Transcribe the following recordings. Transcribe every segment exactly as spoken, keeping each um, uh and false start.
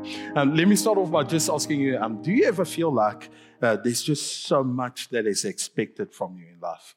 Um, let me start off by just asking you, um, do you ever feel like uh, there's just so much that is expected from you in life?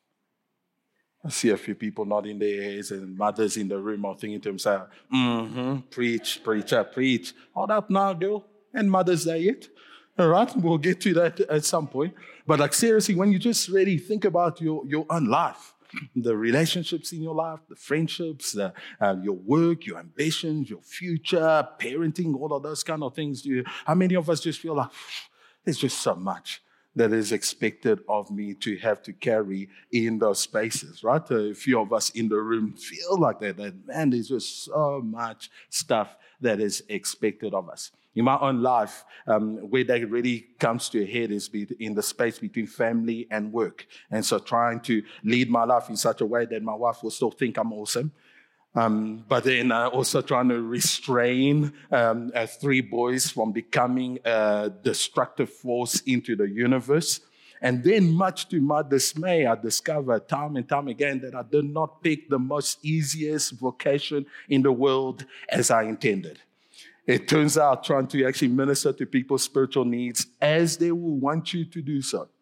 I see a few people nodding their heads and mothers in the room are thinking to themselves, mm-hmm, preach, preacher, preach. Hold up now, girl. And Mother's Day yet? All right, we'll get to that at some point. But like seriously, when you just really think about your, your own life, the relationships in your life, the friendships, the, uh, your work, your ambitions, your future, parenting, all of those kind of things. Do you, how many of us just feel like there's just so much that is expected of me to have to carry in those spaces, right? A few of us in the room feel like that, that man, there's just so much stuff that is expected of us. In my own life, um, where that really comes to a head is be in the space between family and work. And so trying to lead my life in such a way that my wife will still think I'm awesome. Um, but then uh, also trying to restrain um, uh, three boys from becoming a destructive force into the universe. And then, much to my dismay, I discovered time and time again that I did not pick the most easiest vocation in the world as I intended. It turns out trying to actually minister to people's spiritual needs as they will want you to do so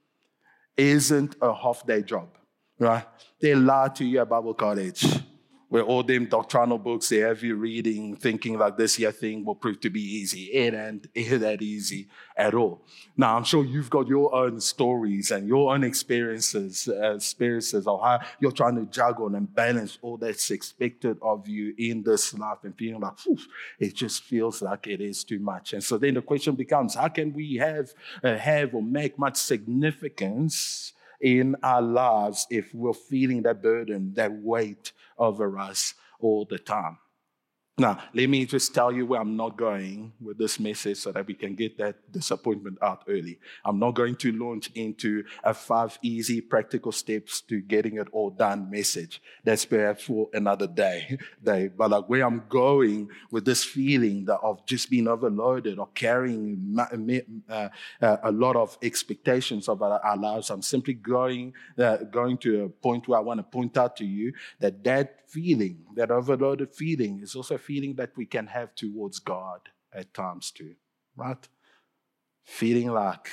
isn't a half-day job, right? They lie to you at Bible college, where all them doctrinal books they have you reading, thinking like this here thing will prove to be easy. It ain't, it ain't that easy at all. Now, I'm sure you've got your own stories and your own experiences, uh, experiences of how you're trying to juggle and balance all that's expected of you in this life and feeling like, it just feels like it is too much. And so then the question becomes, how can we have, uh, have or make much significance in our lives if we're feeling that burden, that weight over us all the time? Now, let me just tell you where I'm not going with this message so that we can get that disappointment out early. I'm not going to launch into a five easy practical steps to getting it all done message. That's perhaps for another day. day. But like where I'm going with this feeling that of just being overloaded or carrying uh, uh, a lot of expectations of our, our lives, I'm simply going, uh, going to a point where I want to point out to you that that feeling, that overloaded feeling, is also a feeling that we can have towards God at times too, right? Feeling like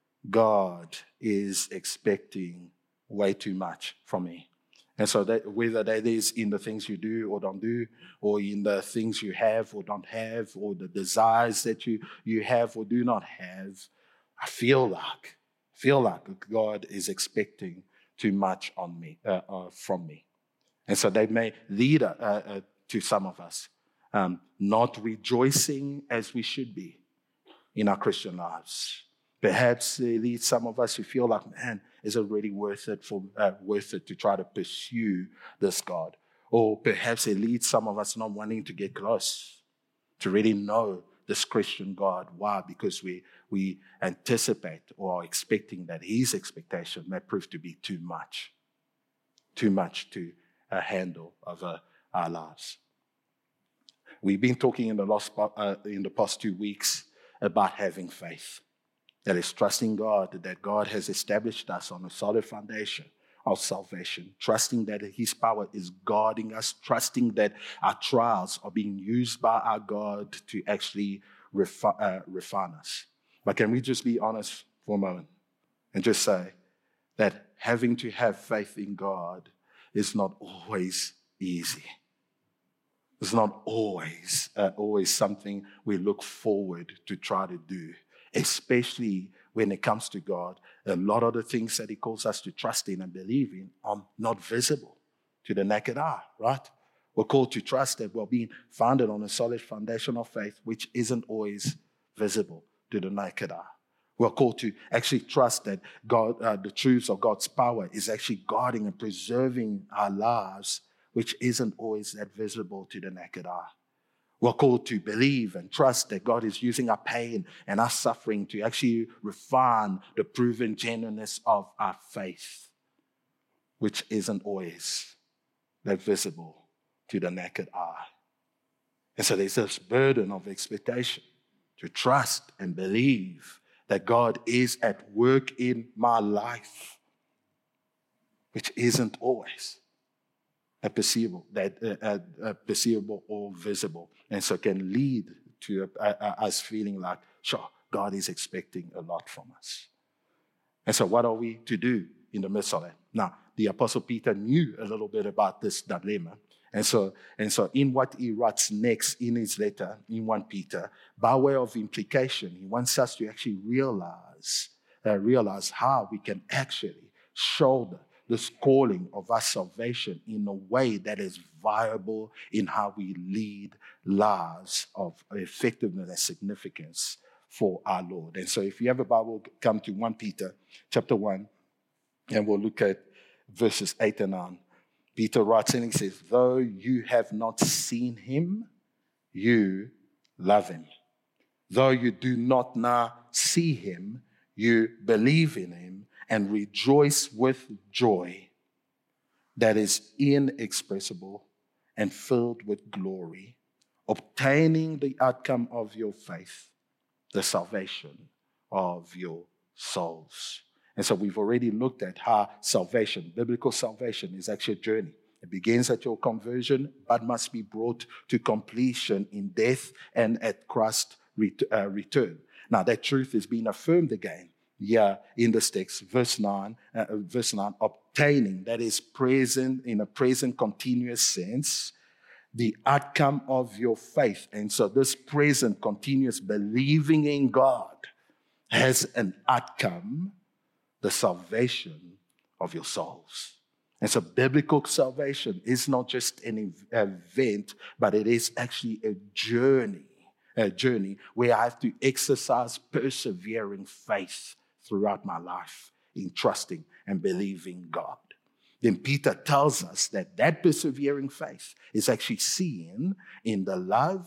God is expecting way too much from me. And so that whether that is in the things you do or don't do, or in the things you have or don't have, or the desires that you, you have or do not have, I feel like, feel like God is expecting too much on me, uh, uh, from me. And so they may lead uh, uh, to some of us um, not rejoicing as we should be in our Christian lives. Perhaps they lead some of us who feel like, man, is it really worth it for uh, worth it to try to pursue this God? Or perhaps it leads some of us not wanting to get close, to really know this Christian God. Why? Because we we anticipate or are expecting that His expectation may prove to be too much, too much to a handle of uh, our lives. We've been talking in the last uh, in the past two weeks about having faith. That is trusting God, that God has established us on a solid foundation of salvation, trusting that His power is guarding us, trusting that our trials are being used by our God to actually refi- uh, refine us. But can we just be honest for a moment and just say that having to have faith in God is not always easy. It's not always, uh, always something we look forward to try to do, especially when it comes to God. A lot of the things that He calls us to trust in and believe in are not visible to the naked eye, right? We're called to trust that we're being founded on a solid foundation of faith, which isn't always visible to the naked eye. We're called to actually trust that God, uh, the truths of God's power is actually guarding and preserving our lives, which isn't always that visible to the naked eye. We're called to believe and trust that God is using our pain and our suffering to actually refine the proven genuineness of our faith, which isn't always that visible to the naked eye. And so there's this burden of expectation to trust and believe that God is at work in my life, which isn't always a perceivable, that uh, uh, uh, perceivable or visible, and so can lead to uh, uh, us feeling like, sure, God is expecting a lot from us. And so what are we to do in the midst of that? Now, the Apostle Peter knew a little bit about this dilemma. And so, and so in what he writes next in his letter, in First Peter, by way of implication, he wants us to actually realize, uh, realize how we can actually shoulder this calling of our salvation in a way that is viable in how we lead lives of effectiveness and significance for our Lord. And so if you have a Bible, come to First Peter chapter one, and we'll look at verses eight and nine. Peter writes and he says, though you have not seen him, you love him. Though you do not now see him, you believe in him and rejoice with joy that is inexpressible and filled with glory, obtaining the outcome of your faith, the salvation of your souls. And so we've already looked at how salvation, biblical salvation, is actually a journey. It begins at your conversion, but must be brought to completion in death and at Christ's uh, return. Now, that truth is being affirmed again here in this text, verse nine, uh, verse nine, obtaining, that is present in a present continuous sense, the outcome of your faith. And so this present continuous believing in God has an outcome, the salvation of your souls. And so biblical salvation is not just an event, but it is actually a journey, a journey where I have to exercise persevering faith throughout my life in trusting and believing God. Then Peter tells us that that persevering faith is actually seen in the love,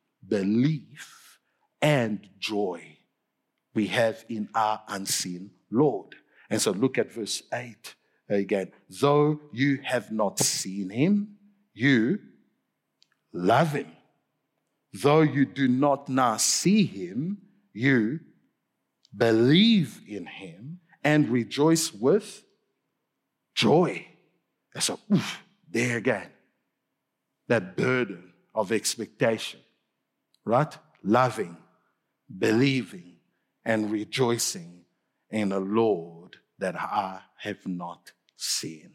belief, and joy we have in our unseen Lord. And so look at verse eight again. Though you have not seen him, you love him. Though you do not now see him, you believe in him and rejoice with joy. And so, oof, there again, that burden of expectation, right? Loving, believing, and rejoicing in a Lord that I have not seen.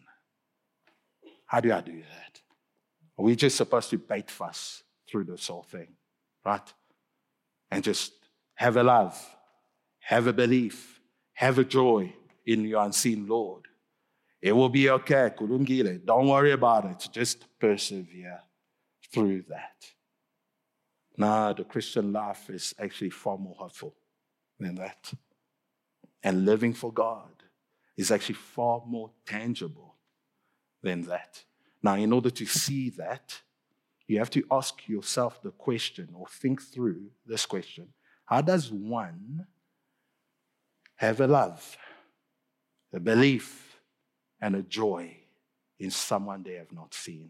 How do I do that? Are we just supposed to bait fuss through this whole thing, right? And just have a love, have a belief, have a joy in your unseen Lord. It will be okay. Kulungile. Don't worry about it. Just persevere through that. Now, the Christian life is actually far more hopeful than that. And living for God is actually far more tangible than that. Now, in order to see that, you have to ask yourself the question or think through this question. How does one have a love, a belief, and a joy in someone they have not seen?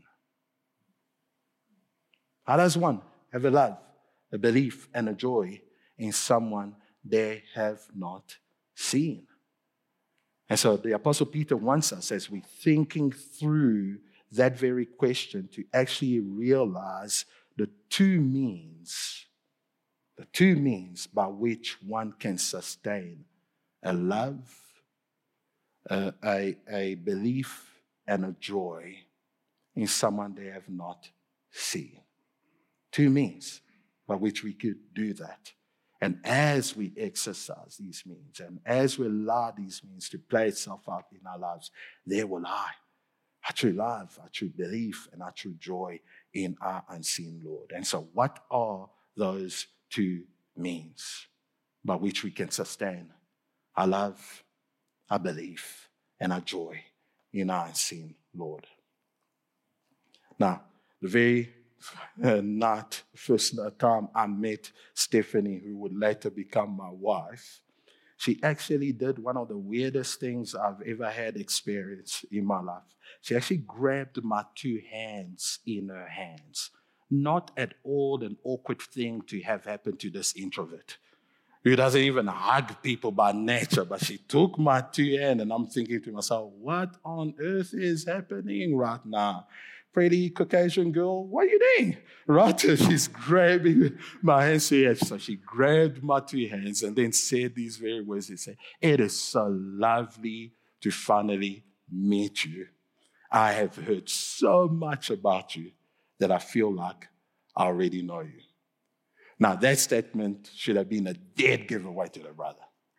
How does one have a love, a belief, and a joy in someone they have not seen? And so the Apostle Peter wants us, as we're thinking through that very question, to actually realize the two means, the two means by which one can sustain a love, a, a, a belief, and a joy in someone they have not seen. Two means by which we could do that. And as we exercise these means, and as we allow these means to play itself out in our lives, there will lie our true love, our true belief, and our true joy in our unseen Lord. And so what are those two means by which we can sustain our love, our belief, and our joy in our unseen Lord? Now, the very uh, night, first time I met Stephanie, who would later become my wife, she actually did one of the weirdest things I've ever had experience in my life. She actually grabbed my two hands in her hands. Not at all an awkward thing to have happen to this introvert, who doesn't even hug people by nature, but she took my two hands, and I'm thinking to myself, what on earth is happening right now? pretty Caucasian girl, what are you doing? Right? And she's grabbing my hands. So she grabbed my two hands and then said these very words. She said, it is so lovely to finally meet you. I have heard so much about you that I feel like I already know you. Now, that statement should have been a dead giveaway to the brother.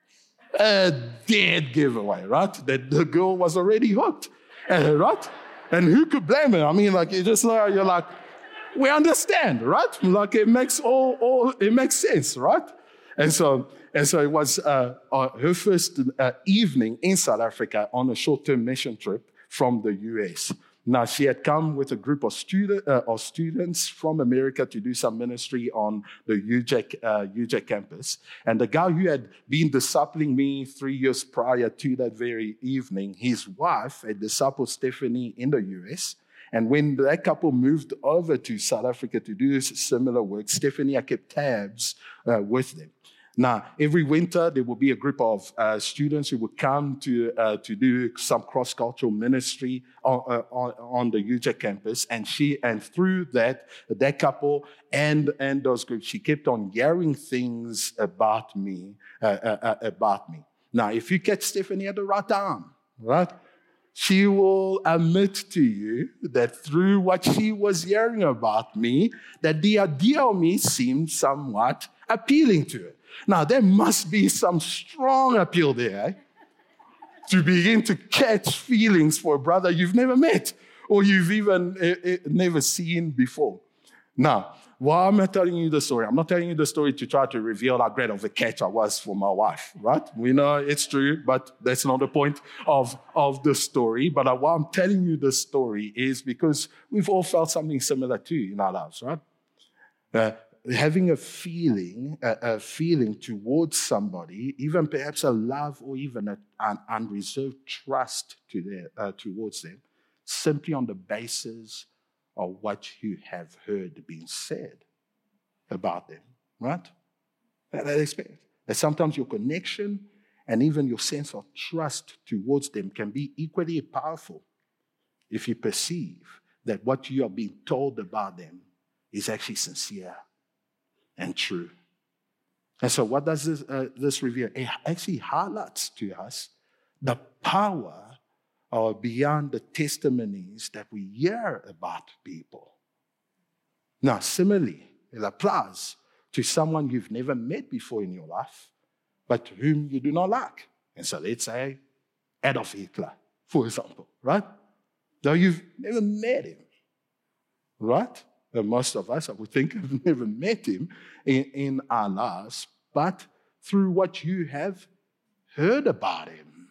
A dead giveaway, right? That the girl was already hooked, uh, right? And who could blame her? I mean, like, you just like, you're like, we understand, right? Like, it makes all, all it makes sense, right? And so, and so it was uh, uh, her first uh, evening in South Africa on a short-term mission trip from the U S. Now, she had come with a group of, student, uh, of students from America to do some ministry on the U J A C, uh, U J A C campus. And the guy who had been discipling me three years prior to that very evening, his wife had discipled Stephanie in the U S. And when that couple moved over to South Africa to do similar work, Stephanie kept tabs uh, with them. Now, every winter, there will be a group of uh, students who would come to uh, to do some cross-cultural ministry on, uh, on, on the U J A C campus. And she, and through that, that couple and, and those groups, she kept on hearing things about me, uh, uh, uh, about me. Now, if you catch Stephanie at the right time, right, she will admit to you that through what she was hearing about me, that the idea of me seemed somewhat appealing to her. Now, there must be some strong appeal there, eh? To begin to catch feelings for a brother you've never met or you've even uh, uh, never seen before. Now, why am I telling you the story? I'm not telling you the story to try to reveal how great of a catch I was for my wife, right? We know it's true, but that's not the point of, of the story. But uh, why I'm telling you the story is because we've all felt something similar too in our lives, right? Uh, having a feeling, a, a feeling towards somebody, even perhaps a love or even a, an unreserved trust to their, uh, towards them, simply on the basis of what you have heard being said about them, right? That, that is that sometimes your connection and even your sense of trust towards them can be equally powerful if you perceive that what you are being told about them is actually sincere and true. And so what does this, uh, this reveal? It actually highlights to us the power uh, beyond the testimonies that we hear about people. Now, similarly, it applies to someone you've never met before in your life, but whom you do not like. And so let's say Adolf Hitler, for example, right? Though you've never met him, right? Most of us, I would think, have never met him in, in our lives, but through what you have heard about him.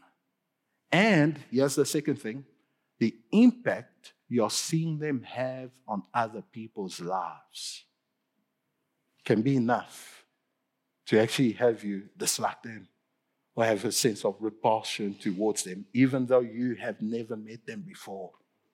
And here's the second thing, the impact you're seeing them have on other people's lives can be enough to actually have you dislike them or have a sense of repulsion towards them, even though you have never met them before.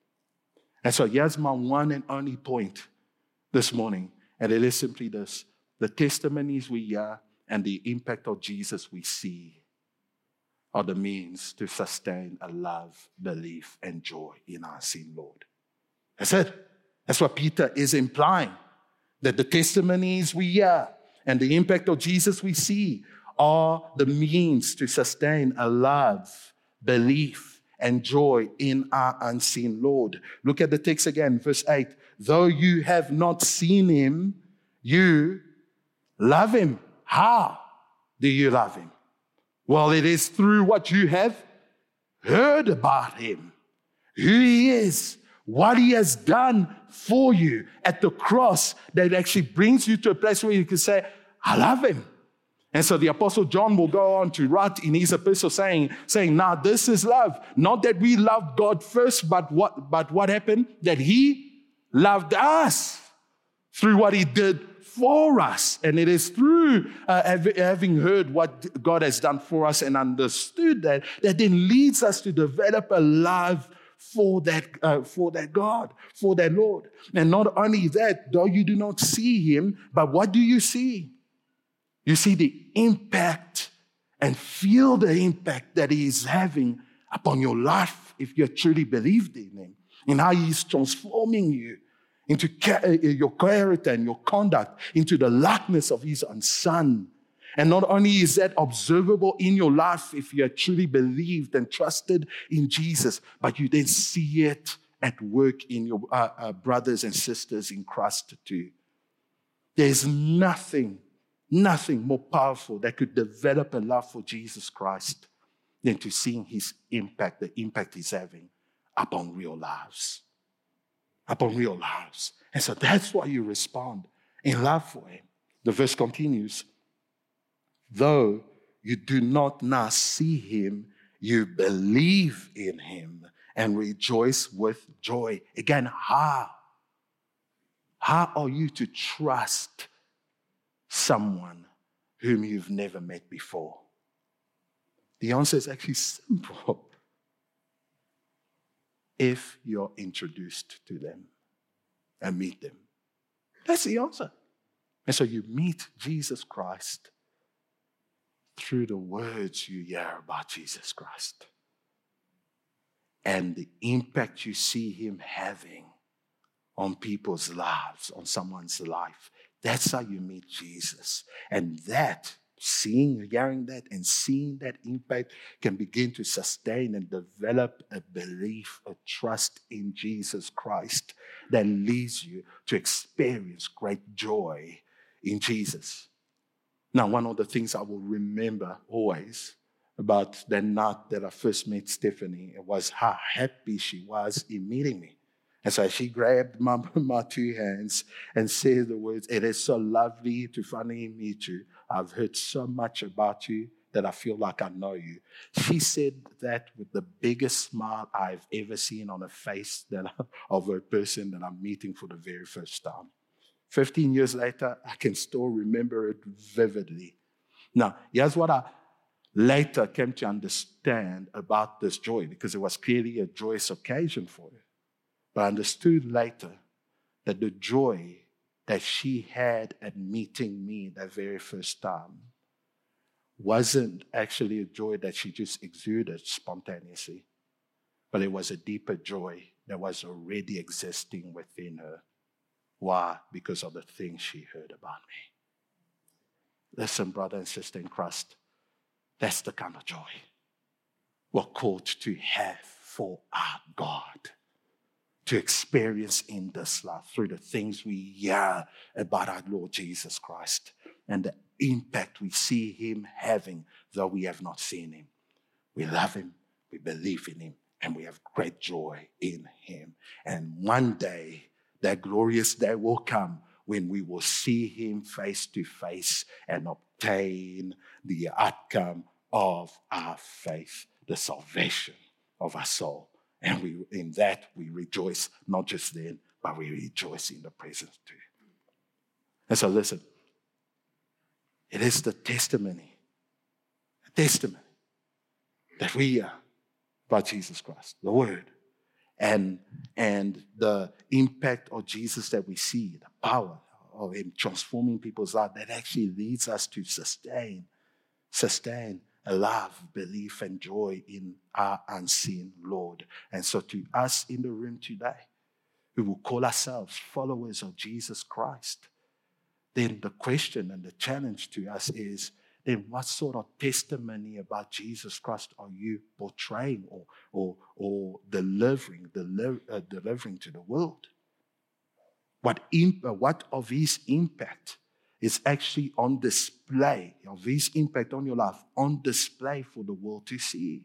And so here's my one and only point this morning, and it is simply this: the testimonies we hear and the impact of Jesus we see are the means to sustain a love, belief, and joy in our seen Lord. That's it. That's what Peter is implying, that the testimonies we hear and the impact of Jesus we see are the means to sustain a love, belief, and joy in our unseen Lord. Look at the text again, verse eight. Though you have not seen him, you love him. How do you love him? Well, it is through what you have heard about him, who he is, what he has done for you at the cross, that actually brings you to a place where you can say, I love him. And so the Apostle John will go on to write in his epistle saying, saying, now this is love. Not that we loved God first, but what, but what happened? That he loved us through what he did for us. And it is through uh, having heard what God has done for us and understood that, that then leads us to develop a love for that, uh, for that God, for that Lord. And not only that, though you do not see him, but what do you see? You see the impact and feel the impact that he is having upon your life if you truly believed in him. in how he's transforming you into your character and your conduct into the likeness of his own Son. And not only is that observable in your life if you have truly believed and trusted in Jesus, but you then see it at work in your uh, uh, brothers and sisters in Christ too. There's nothing, nothing more powerful that could develop a love for Jesus Christ than to see his impact, the impact he's having upon real lives. Upon real lives. And so that's why you respond in love for him. The verse continues, though you do not now see him, you believe in him and rejoice with joy. Again, how? How are you to trust someone whom you've never met before? The answer is actually simple. If you're introduced to them and meet them. That's the answer. And so you meet Jesus Christ through the words you hear about Jesus Christ and the impact you see him having on people's lives, on someone's life. That's how you meet Jesus. And that, seeing, hearing that, and seeing that impact can begin to sustain and develop a belief, a trust in Jesus Christ that leads you to experience great joy in Jesus. Now, one of the things I will remember always about the night that I first met Stephanie was how happy she was in meeting me. And so she grabbed my, my two hands and said the words, "It is so lovely to finally meet you. I've heard so much about you that I feel like I know you." She said that with the biggest smile I've ever seen on a face that, of a person that I'm meeting for the very first time. Fifteen years later, I can still remember it vividly. Now, here's what I later came to understand about this joy, because it was clearly a joyous occasion for her. But I understood later that the joy that she had at meeting me that very first time wasn't actually a joy that she just exuded spontaneously, but it was a deeper joy that was already existing within her. Why? Because of the things she heard about me. Listen, brother and sister in Christ, that's the kind of joy we're called to have for our God, to experience in this life through the things we hear about our Lord Jesus Christ and the impact we see him having, though we have not seen him. We love him, we believe in him, and we have great joy in him. And one day, that glorious day will come when we will see him face to face and obtain the outcome of our faith, the salvation of our soul. And we, in that, we rejoice, not just then, but we rejoice in the presence too. And so listen, it is the testimony, the testimony that we hear about Jesus Christ, the Word, and, and the impact of Jesus that we see, the power of him transforming people's lives, that actually leads us to sustain, sustain a love, belief, and joy in our unseen Lord. And so to us in the room today, who will call ourselves followers of Jesus Christ, then the question and the challenge to us is, then what sort of testimony about Jesus Christ are you portraying or or, or delivering, deli- uh, delivering to the world? What, imp- what of his impact is actually on display, of his impact on your life, on display for the world to see?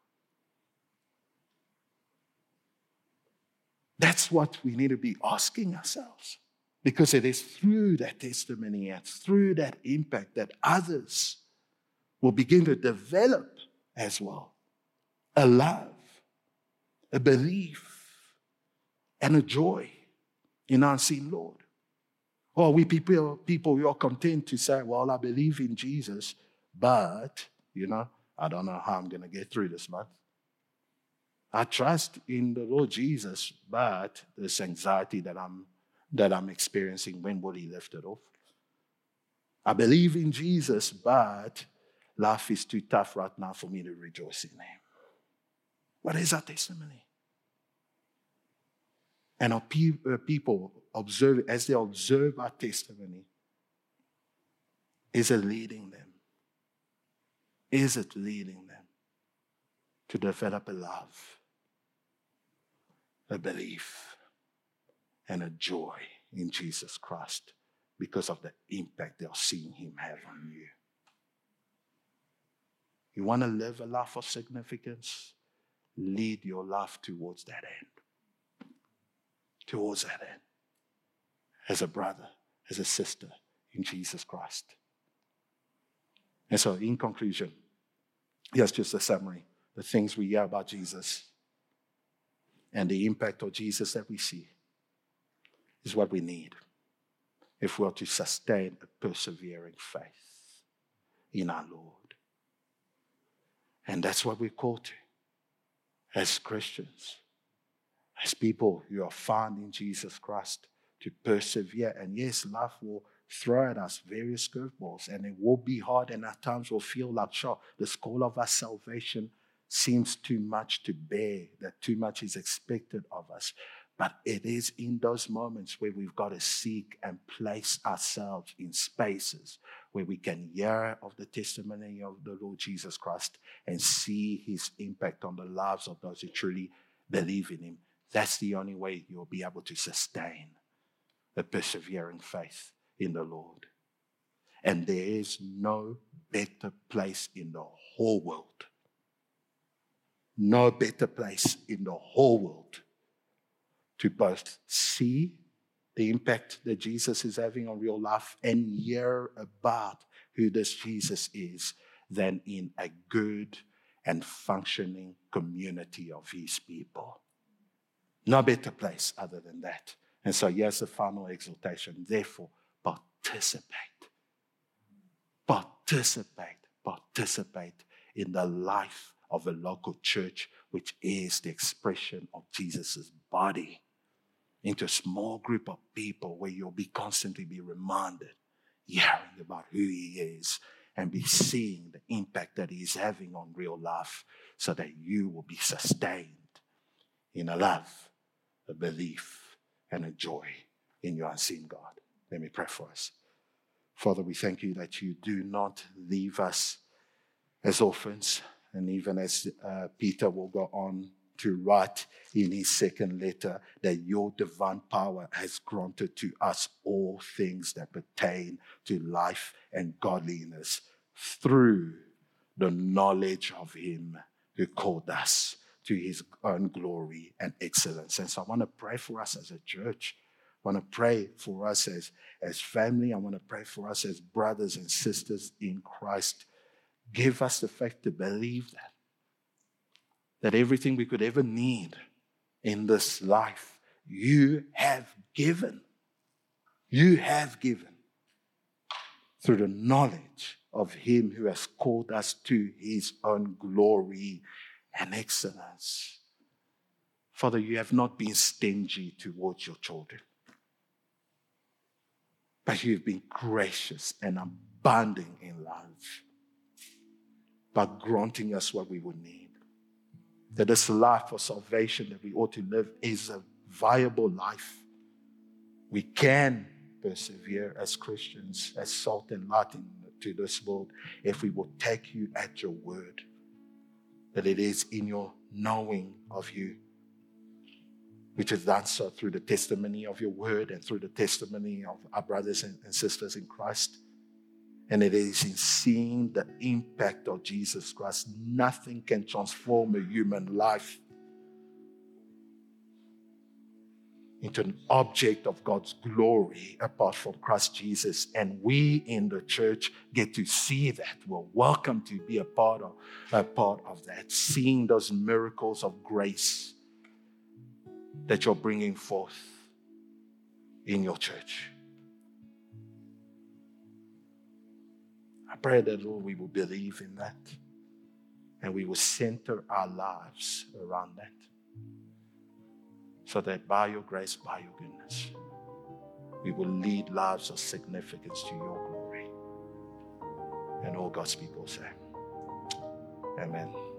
That's what we need to be asking ourselves. Because it is through that testimony, it's through that impact that others will begin to develop as well a love, a belief, and a joy in our unseen Lord. Or we people, people, we are content to say, well, I believe in Jesus, but, you know, I don't know how I'm going to get through this month. I trust in the Lord Jesus, but this anxiety that I'm that I'm experiencing, when will he lift it off? I believe in Jesus, but life is too tough right now for me to rejoice in him. What is our testimony? And our pe- uh, people observe, as they observe our testimony, is it leading them? Is it leading them to develop a love, a belief, and a joy in Jesus Christ because of the impact they're seeing him have on you? You want to live a life of significance? Lead your life towards that end. Towards that end. As a brother, as a sister in Jesus Christ. And so, in conclusion, here's just a summary. The things we hear about Jesus and the impact of Jesus that we see is what we need if we are to sustain a persevering faith in our Lord. And that's what we're called to as Christians, as people who are found in Jesus Christ, to persevere. And yes, life will throw at us various curveballs, and it will be hard, and at times we'll feel like, sure, the call of our salvation seems too much to bear, that too much is expected of us. But it is in those moments where we've got to seek and place ourselves in spaces where we can hear of the testimony of the Lord Jesus Christ and see his impact on the lives of those who truly believe in him. That's the only way you'll be able to sustain a persevering faith in the Lord. And there is no better place in the whole world, no better place in the whole world to both see the impact that Jesus is having on real life and hear about who this Jesus is than in a good and functioning community of his people. No better place other than that. And so here's the final exhortation. Therefore, participate. Participate. Participate in the life of a local church, which is the expression of Jesus' body, into a small group of people where you'll be constantly be reminded, hearing about who he is, and be seeing the impact that he's having on real life, so that you will be sustained in a love, a belief, and a joy in your unseen God. Let me pray for us. Father, we thank you that you do not leave us as orphans, and even as uh, Peter will go on to write in his second letter, that your divine power has granted to us all things that pertain to life and godliness through the knowledge of him who called us to his own glory and excellence. And so I want to pray for us as a church. I want to pray for us as, as family. I want to pray for us as brothers and sisters in Christ. Give us the faith to believe that. That everything we could ever need in this life, you have given. You have given through the knowledge of him who has called us to his own glory and excellence. Father, you have not been stingy towards your children, but you have been gracious and abounding in love by granting us what we would need. That this life of salvation that we ought to live is a viable life. We can persevere as Christians, as salt and light into this world, if we will take you at your word. That it is in your knowing of you, which is done so through the testimony of your word and through the testimony of our brothers and sisters in Christ. And it is in seeing the impact of Jesus Christ. Nothing can transform a human life into an object of God's glory apart from Christ Jesus. And we in the church get to see that. We're welcome to be a part of, a part of that, seeing those miracles of grace that you're bringing forth in your church. I pray that, Lord, we will believe in that and we will center our lives around that, so that by your grace, by your goodness, we will lead lives of significance to your glory. And all God's people say, amen.